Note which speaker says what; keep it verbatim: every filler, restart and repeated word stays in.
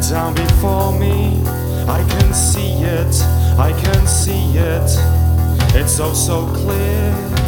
Speaker 1: down before me. I can see it, I can see it. It's so, so clear.